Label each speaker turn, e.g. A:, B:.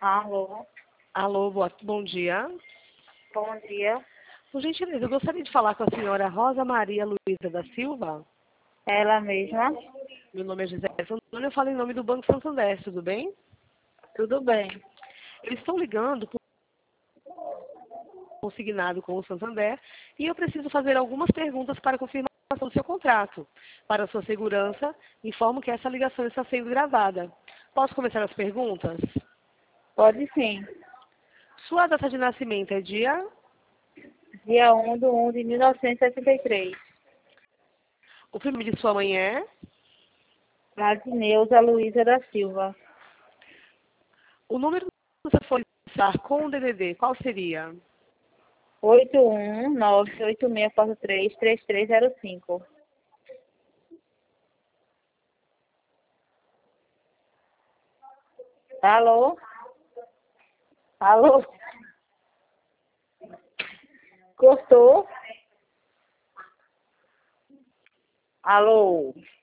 A: Alô,
B: Alô, bom dia.
A: bom dia.
B: Por gentileza, eu gostaria de falar com a senhora Rosa Maria Luísa da Silva.
A: Ela mesma?
B: Meu nome é Gisele Santana, eu falo em nome do Banco Santander, tudo bem?
A: Tudo bem.
B: Eles estão ligando por consignado com o Santander e eu preciso fazer algumas perguntas para confirmação do seu contrato. Para sua segurança, informo que essa ligação está sendo gravada. Posso começar as perguntas?
A: Pode sim.
B: Sua data de nascimento é dia?
A: Dia 1/1/1963.
B: O primeiro de sua mãe é?
A: Marineuza Luísa da Silva.
B: O número que você for estar com o DDD, qual seria?
A: 81986433305. Alô? Alô? Cortou? Alô?